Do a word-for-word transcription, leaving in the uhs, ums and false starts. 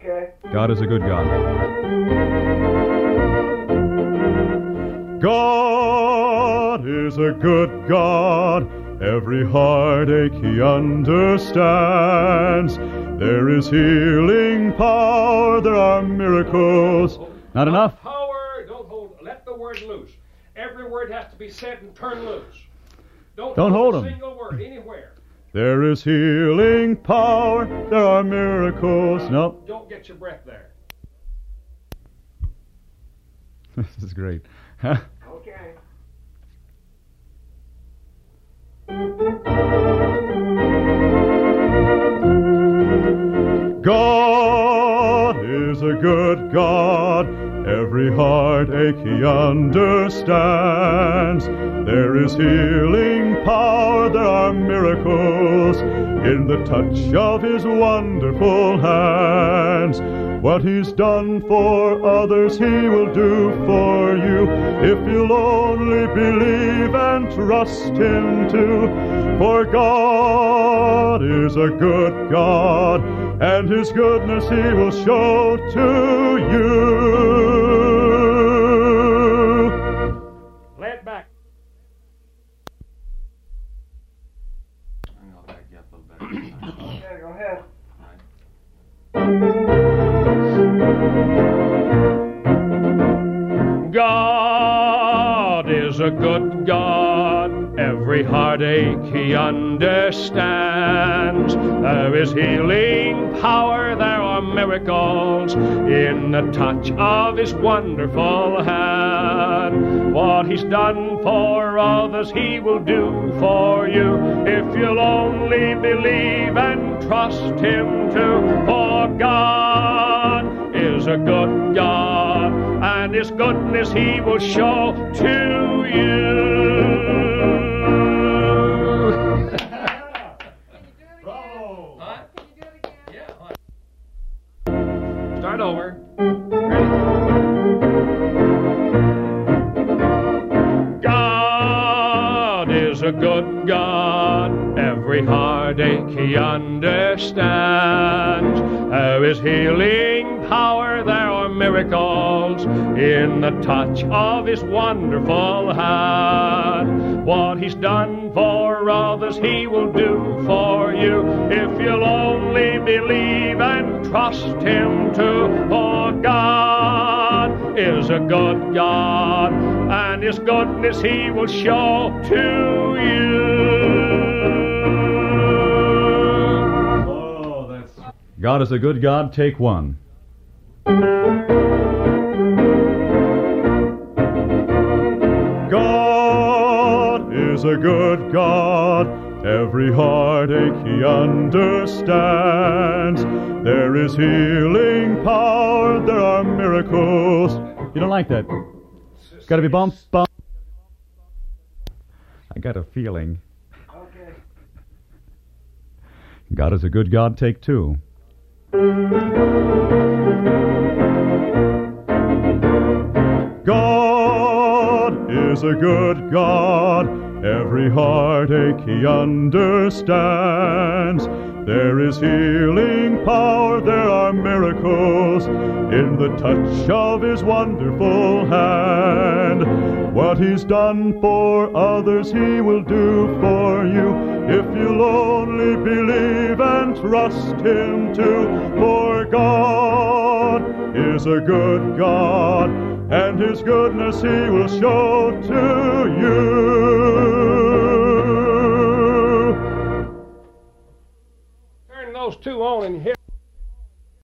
Okay. God is a good God. God is a good God. Every heartache he understands. There is healing power. There are miracles. Not enough? Power. Don't hold. Let the word loose. Every word has to be said and turned loose. Don't, Don't hold a them. single word anywhere. There is healing power. There are miracles. Nope. Don't get your breath there. This is great. Huh? Okay. God is a good God. Every heartache he understands. There is healing power. There are miracles in the touch of his wonderful hands. What he's done for others, he will do for you, if you'll only believe and trust him too. For God is a good God, and his goodness he will show to you. Play it back. I'll back you up a little bit. Okay, go ahead. God is a good God. Every heartache he understands. There is healing power. There are miracles in the touch of his wonderful hand. What he's done for others, he will do for you, if you'll only believe and trust him too. For God is a good God, and his goodness he will show to you. Bravo! Huh? Can you do it again? Yeah. Start over. God is a good God. Every heartache he understands. There is healing power. There are miracles in the touch of his wonderful hand. What he's done for others, he will do for you, if you'll only believe and trust him too. For God is a good God, and his goodness he will show to you. Oh, that's... God is a good God, take one. God is a good God. Every heartache he understands. There is healing power. There are miracles. You don't like that? Gotta be bump, bump. I got a feeling. Okay. God is a good God, take two. God is a good God. Every heartache he understands. There is healing power. There are miracles in the touch of his wonderful hand. What he's done for others, he will do for you, if you'll only believe and trust him too. For God is a good God, and his goodness he will show to you. Turn those two on and hit.